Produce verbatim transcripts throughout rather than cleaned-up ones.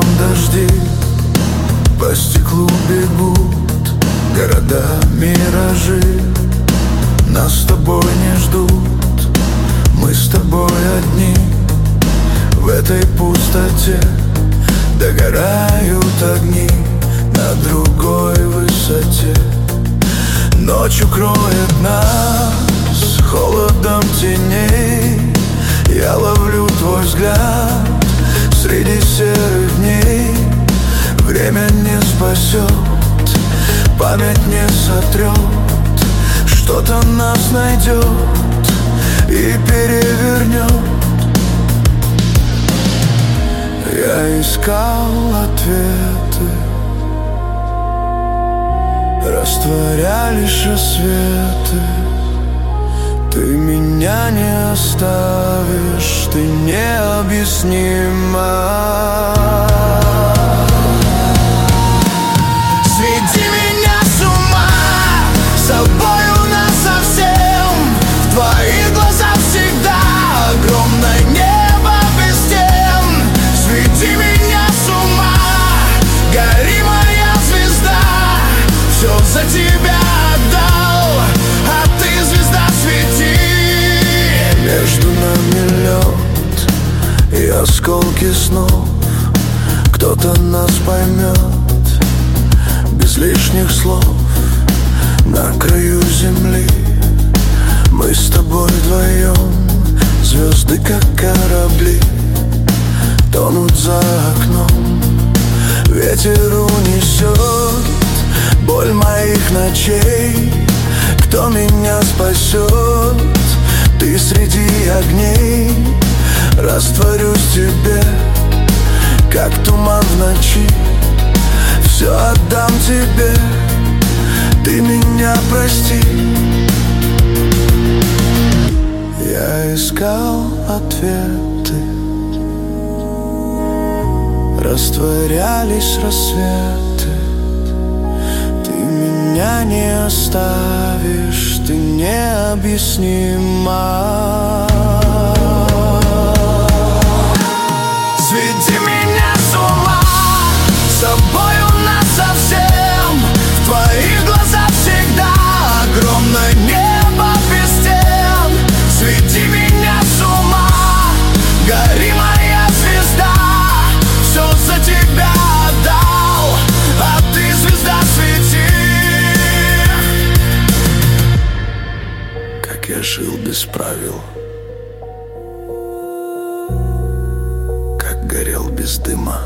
дожди по стеклу бегут, города, миражи нас с тобой не ждут. Мы с тобой одни в этой пустоте, догорают огни на другой высоте. Ночь укроет нас холодом теней. Я ловлю твой взгляд среди серых дней. Время не спасет, память не сотрет. Что-то нас найдет и перевернет. Я искал ответы, растворялись рассветы. Ты меня не оставишь, ты необъяснима. Сведи меня с ума, с собою насовсем. В твоих глазах всегда огромное небо без стен. Сведи меня с ума, гори моя звезда. Все за тебя отдал, а ты, звезда, свети. Между нами лед и осколки снов. Кто-то нас поймет без лишних слов. На краю земли мы с тобой вдвоем. Звезды, как корабли, тонут за окном. Ветер унесет боль моих ночей. Кто меня спасет? Ты среди огней. Растворюсь в тебе, как туман в ночи. Все отдам тебе, ты меня прости. Я искал ответы, растворялись рассветы. Ты меня не оставишь, ты необъяснима. Сведи меня с ума, с собою насовсем. В твоих глазах всегда огромное небо без стен. Сведи меня с ума, гори моя звезда. Все за тебя отдал, а ты, звезда, свети. Как я жил без правил, как горел без дыма.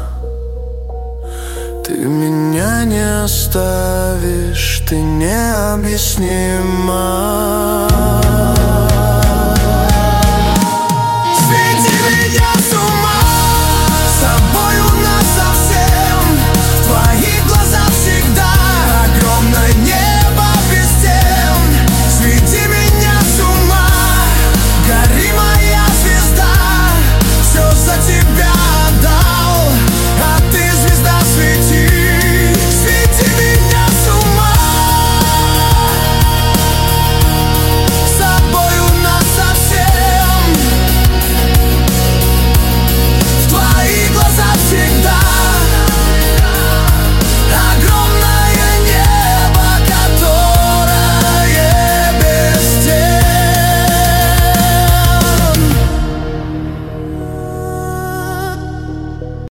Ты меня не оставишь, ты необъяснима.